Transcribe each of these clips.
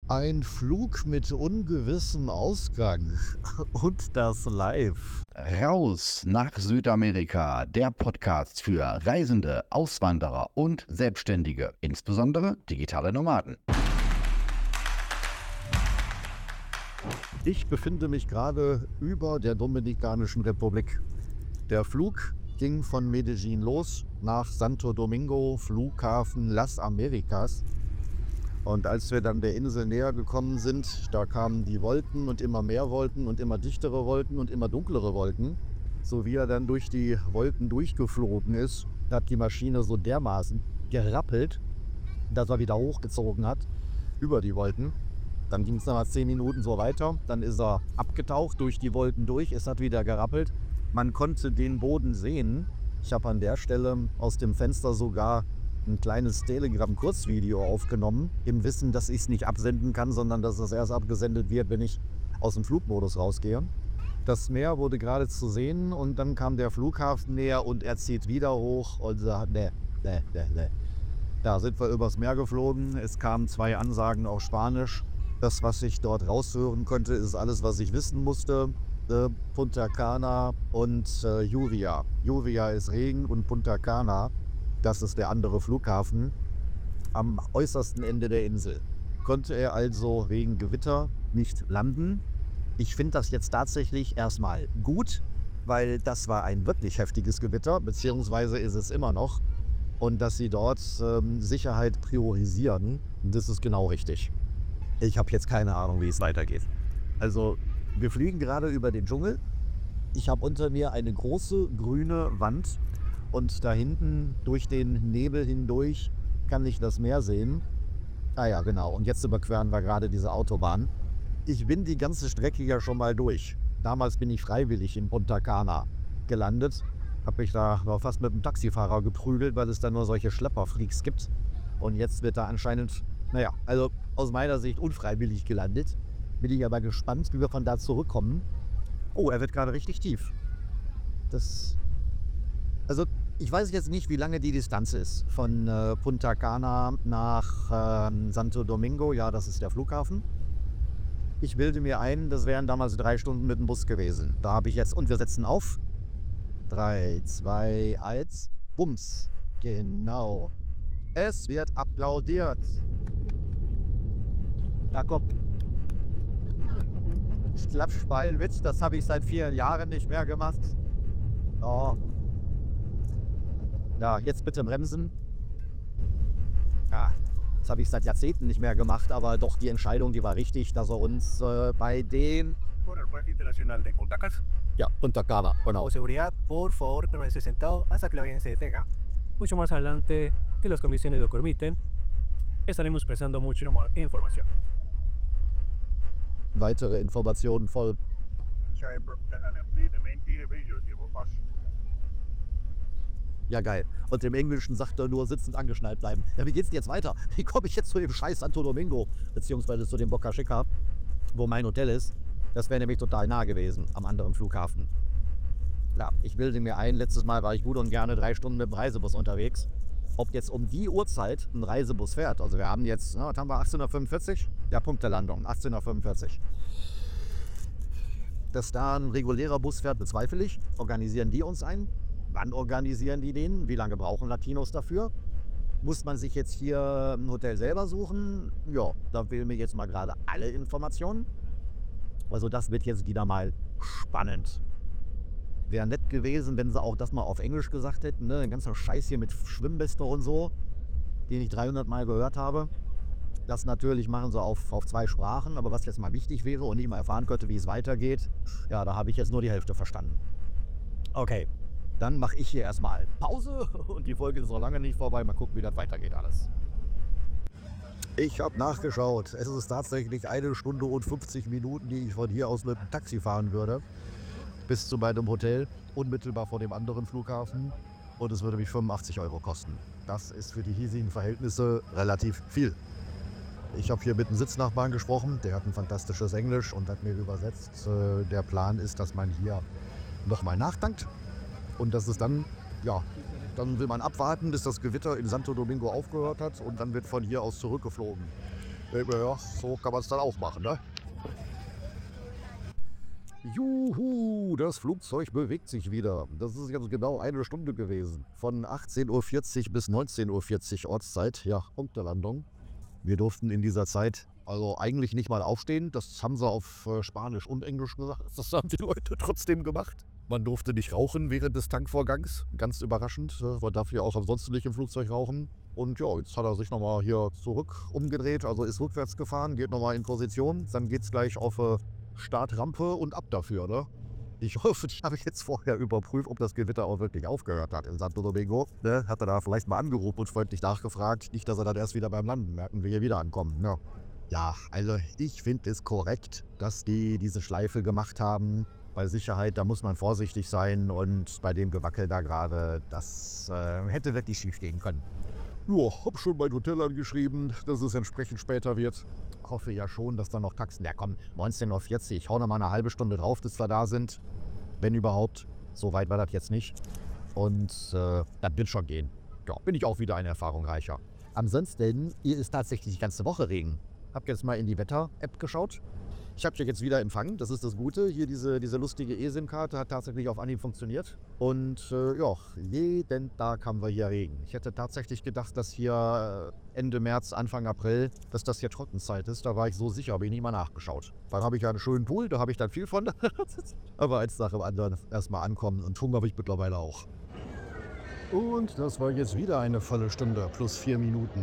Ein Flug mit ungewissem Ausgang und das live. Raus nach Südamerika, der Podcast für Reisende, Auswanderer und Selbstständige, insbesondere digitale Nomaden. Ich befinde mich gerade über der Dominikanischen Republik. Der Flug ging von Medellin los nach Santo Domingo, Flughafen Las Americas. Und als wir dann der Insel näher gekommen sind, da kamen die Wolken und immer mehr Wolken und immer dichtere Wolken und immer dunklere Wolken. So wie er dann durch die Wolken durchgeflogen ist, hat die Maschine so dermaßen gerappelt, dass er wieder hochgezogen hat über die Wolken. Dann ging es nochmal 10 Minuten so weiter. Dann ist er abgetaucht durch die Wolken durch. Es hat wieder gerappelt. Man konnte den Boden sehen. Ich habe an der Stelle aus dem Fenster sogar ein kleines Telegram-Kurzvideo aufgenommen, im Wissen, dass ich es nicht absenden kann, sondern dass es erst abgesendet wird, wenn ich aus dem Flugmodus rausgehe. Das Meer wurde gerade zu sehen und dann kam der Flughafen näher und er zieht wieder hoch und sagt, nee. Da sind wir übers Meer geflogen. Es kamen 2 Ansagen auf Spanisch. Das, was ich dort raushören konnte, ist alles, was ich wissen musste. Punta Cana und Lluvia. Lluvia ist Regen und Punta Cana, das ist der andere Flughafen, am äußersten Ende der Insel. Konnte er also wegen Gewitter nicht landen. Ich finde das jetzt tatsächlich erstmal gut, weil das war ein wirklich heftiges Gewitter, beziehungsweise ist es immer noch. Und dass sie dort Sicherheit priorisieren, das ist genau richtig. Ich habe jetzt keine Ahnung, wie es weitergeht. Also, wir fliegen gerade über den Dschungel. Ich habe unter mir eine große grüne Wand und da hinten durch den Nebel hindurch kann ich das Meer sehen. Ah ja, genau. Und jetzt überqueren wir gerade diese Autobahn. Ich bin die ganze Strecke ja schon mal durch. Damals bin ich freiwillig in Punta Cana gelandet. Habe mich da fast mit dem Taxifahrer geprügelt, weil es da nur solche Schlepperfreaks gibt. Und jetzt wird da anscheinend, also aus meiner Sicht unfreiwillig gelandet. Bin ich aber gespannt, wie wir von da zurückkommen. Oh, er wird gerade richtig tief. Also ich weiß jetzt nicht, wie lange die Distanz ist. Von Punta Cana nach Santo Domingo, ja, das ist der Flughafen. Ich bilde mir ein, das wären damals 3 Stunden mit dem Bus gewesen. Da habe ich jetzt, und wir setzen auf. 3, 2, 1, Bums. Genau. Es wird applaudiert. Da kommt Klappspeilenwitz, das habe ich seit 4 Jahren nicht mehr gemacht. Oh. Ja, jetzt bitte bremsen. Ja, das habe ich seit Jahrzehnten nicht mehr gemacht, aber doch die Entscheidung, die war richtig, dass er uns bei den... Por el Parque Internacional de Punta Cana. Ja, Punta Cana, genau. Por seguridad, por favor, permanece sentado hasta que la audiencia se detenga. Mucho más adelante, que las condiciones lo permiten, estaremos prestando mucho más información. Weitere Informationen voll. Ja, geil. Und im Englischen sagt er nur, sitzend angeschnallt bleiben. Ja, wie geht's denn jetzt weiter? Wie komme ich jetzt zu dem scheiß Santo Domingo? Beziehungsweise zu dem Boca Chica, wo mein Hotel ist. Das wäre nämlich total nah gewesen, am anderen Flughafen. Ja, ich bilde mir ein, letztes Mal war ich gut und gerne 3 Stunden mit dem Reisebus unterwegs. Ob jetzt um die Uhrzeit ein Reisebus fährt. Also wir haben jetzt, was haben wir, 18:45 Uhr? Ja, Punkt der Landung, 18:45 Uhr. Dass da ein regulärer Bus fährt, bezweifle ich. Organisieren die uns ein? Wann organisieren die den? Wie lange brauchen Latinos dafür? Muss man sich jetzt hier ein Hotel selber suchen? Ja, da fehlen mir jetzt mal gerade alle Informationen. Also das wird jetzt wieder mal spannend. Wäre nett gewesen, wenn sie auch das mal auf Englisch gesagt hätten. Ne? Den ganzen Scheiß hier mit Schwimmbeste und so, den ich 300 Mal gehört habe. Das natürlich machen sie auf 2 Sprachen. Aber was jetzt mal wichtig wäre und ich mal erfahren könnte, wie es weitergeht, ja, da habe ich jetzt nur die Hälfte verstanden. Okay, dann mache ich hier erstmal Pause und die Folge ist noch lange nicht vorbei. Mal gucken, wie das weitergeht alles. Ich habe nachgeschaut. Es ist tatsächlich 1 Stunde und 50 Minuten, die ich von hier aus mit dem Taxi fahren würde. Bis zu meinem Hotel, unmittelbar vor dem anderen Flughafen. Und es würde mich 85 € kosten. Das ist für die hiesigen Verhältnisse relativ viel. Ich habe hier mit einem Sitznachbarn gesprochen. Der hat ein fantastisches Englisch und hat mir übersetzt. Der Plan ist, dass man hier nochmal nachtankt. Und dass es dann, ja, dann will man abwarten, bis das Gewitter in Santo Domingo aufgehört hat. Und dann wird von hier aus zurückgeflogen. Ja, so kann man es dann auch machen, ne? Juhu, das Flugzeug bewegt sich wieder. Das ist jetzt genau 1 Stunde gewesen. Von 18:40 Uhr bis 19:40 Uhr Ortszeit. Ja, Punkt der Landung. Wir durften in dieser Zeit also eigentlich nicht mal aufstehen. Das haben sie auf Spanisch und Englisch gesagt. Das haben die Leute trotzdem gemacht. Man durfte nicht rauchen während des Tankvorgangs. Ganz überraschend. Man darf hier auch ansonsten nicht im Flugzeug rauchen. Und ja, jetzt hat er sich nochmal hier zurück umgedreht. Also ist rückwärts gefahren, geht nochmal in Position. Dann geht es gleich auf Startrampe und ab dafür, ne? Ich hoffe, die habe ich jetzt vorher überprüft, ob das Gewitter auch wirklich aufgehört hat in Santo Domingo. Ne? Hat er da vielleicht mal angerufen und freundlich nachgefragt. Nicht, dass er dann erst wieder beim Landen merken, wie wir wieder ankommen. Ja, ja, also ich finde es korrekt, dass die diese Schleife gemacht haben. Bei Sicherheit, da muss man vorsichtig sein. Und bei dem Gewackel da gerade, das hätte wirklich schief gehen können. Ja, hab schon mein Hotel angeschrieben, dass es entsprechend später wird. Hoffe ja schon, dass da noch Taxen. Ja komm, 19:40 Uhr, ich hau noch mal eine halbe Stunde drauf, bis wir da sind. Wenn überhaupt. So weit war das jetzt nicht. Und das wird schon gehen. Ja, bin ich auch wieder eine Erfahrung reicher. Ansonsten, hier ist tatsächlich die ganze Woche Regen. Hab jetzt mal in die Wetter-App geschaut. Ich habe hier jetzt wieder Empfang, das ist das Gute. Hier diese lustige eSIM-Karte hat tatsächlich auf Anhieb funktioniert. Und ja, jeden Tag haben wir hier Regen. Ich hätte tatsächlich gedacht, dass hier Ende März, Anfang April, dass das hier Trockenzeit ist. Da war ich so sicher, habe ich nie mal nachgeschaut. Dann habe ich ja einen schönen Pool, da habe ich dann viel von. Aber eins nach dem anderen erstmal ankommen und Hunger habe ich mittlerweile auch. Und das war jetzt wieder eine volle Stunde plus 4 Minuten.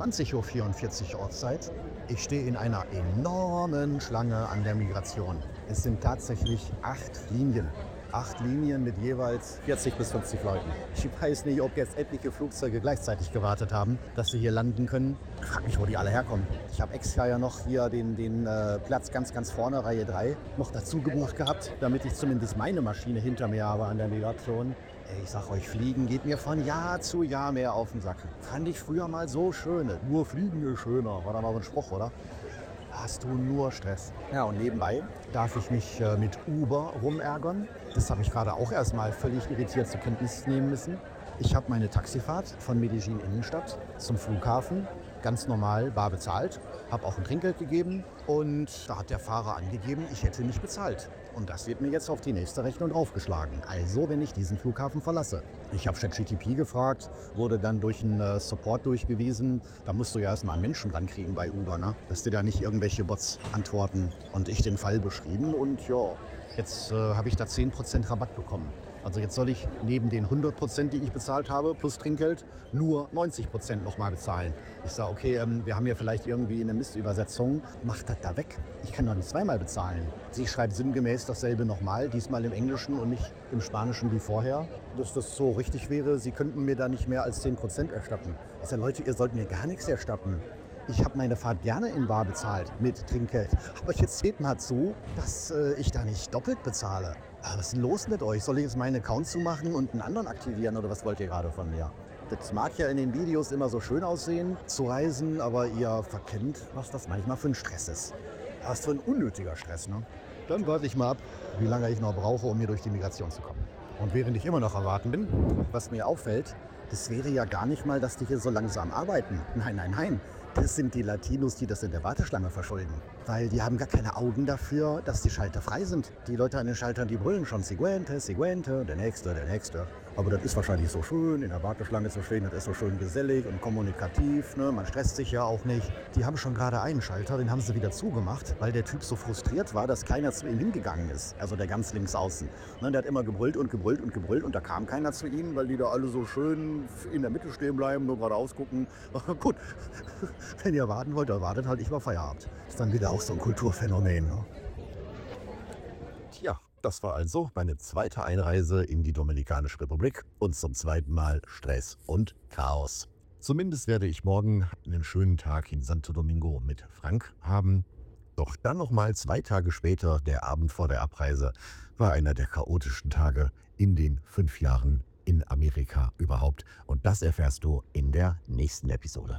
20:44 Uhr Ortszeit. Ich stehe in einer enormen Schlange an der Migration. Es sind tatsächlich 8 Linien. 8 Linien mit jeweils 40 bis 50 Leuten. Ich weiß nicht, ob jetzt etliche Flugzeuge gleichzeitig gewartet haben, dass sie hier landen können. Ich frage mich, wo die alle herkommen. Ich habe extra ja noch hier den Platz ganz vorne, Reihe 3, noch dazu gebucht gehabt, damit ich zumindest meine Maschine hinter mir habe an der Migration. Ich sag euch, Fliegen geht mir von Jahr zu Jahr mehr auf den Sack. Fand ich früher mal so schön. Nur Fliegen ist schöner. War da mal so ein Spruch, oder? Hast du nur Stress. Ja, und nebenbei darf ich mich mit Uber rumärgern. Das habe ich gerade auch erstmal völlig irritiert zur Kenntnis nehmen müssen. Ich habe meine Taxifahrt von Medellin Innenstadt zum Flughafen ganz normal bar bezahlt, habe auch ein Trinkgeld gegeben und da hat der Fahrer angegeben, ich hätte nicht bezahlt. Und das wird mir jetzt auf die nächste Rechnung draufgeschlagen. Also, wenn ich diesen Flughafen verlasse. Ich habe ChatGPT gefragt, wurde dann durch einen Support durchgewiesen. Da musst du ja erstmal einen Menschen rankriegen bei Uber, ne? Dass dir da nicht irgendwelche Bots antworten. Und ich den Fall beschrieben und ja, jetzt habe ich da 10% Rabatt bekommen. Also jetzt soll ich neben den 100%, die ich bezahlt habe, plus Trinkgeld, nur 90% nochmal bezahlen. Ich sage, okay, wir haben hier vielleicht irgendwie eine Mistübersetzung. Macht das da weg. Ich kann doch nicht zweimal bezahlen. Sie schreibt sinngemäß dasselbe nochmal, diesmal im Englischen und nicht im Spanischen wie vorher. Dass das so richtig wäre, Sie könnten mir da nicht mehr als 10% erstatten. Ich sage, Leute, ihr sollt mir gar nichts erstatten. Ich habe meine Fahrt gerne in bar bezahlt mit Trinkgeld. Aber jetzt seht mal zu, dass ich da nicht doppelt bezahle. Was ist denn los mit euch? Soll ich jetzt meinen Account zumachen und einen anderen aktivieren oder was wollt ihr gerade von mir? Das mag ja in den Videos immer so schön aussehen, zu reisen, aber ihr verkennt, was das manchmal für ein Stress ist. Was für ein unnötiger Stress, ne? Dann warte ich mal ab, wie lange ich noch brauche, um hier durch die Migration zu kommen. Und während ich immer noch am Warten bin, was mir auffällt, das wäre ja gar nicht mal, dass die hier so langsam arbeiten. Nein. Das sind die Latinos, die das in der Warteschlange verschulden. Weil die haben gar keine Augen dafür, dass die Schalter frei sind. Die Leute an den Schaltern, die brüllen schon Siguiente, der nächste. Aber das ist wahrscheinlich so schön, in der Warteschlange zu stehen, das ist so schön gesellig und kommunikativ, ne? Man stresst sich ja auch nicht. Die haben schon gerade einen Schalter, den haben sie wieder zugemacht, weil der Typ so frustriert war, dass keiner zu ihm hingegangen ist. Also der ganz links außen. Ne? Der hat immer gebrüllt und da kam keiner zu ihnen, weil die da alle so schön in der Mitte stehen bleiben, nur geradeaus gucken. Gut, wenn ihr warten wollt, dann wartet halt, ich war Feierabend. Ist dann wieder auch so ein Kulturphänomen. Ne? Tja, das war also meine zweite Einreise in die Dominikanische Republik und zum zweiten Mal Stress und Chaos. Zumindest werde ich morgen einen schönen Tag in Santo Domingo mit Frank haben. Doch dann nochmal 2 Tage später, der Abend vor der Abreise, war einer der chaotischen Tage in den 5 Jahren in Amerika überhaupt. Und das erfährst du in der nächsten Episode.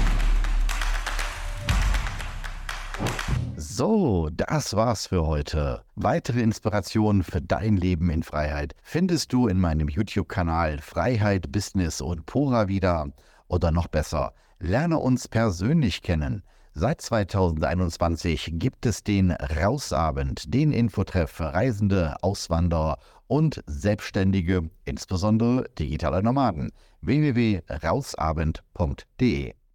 So, das war's für heute. Weitere Inspirationen für dein Leben in Freiheit findest du in meinem YouTube-Kanal Freiheit, Business und Pura wieder. Oder noch besser, lerne uns persönlich kennen. Seit 2021 gibt es den Rausabend, den Infotreff für Reisende, Auswanderer und Selbstständige, insbesondere digitale Nomaden. www.rausabend.de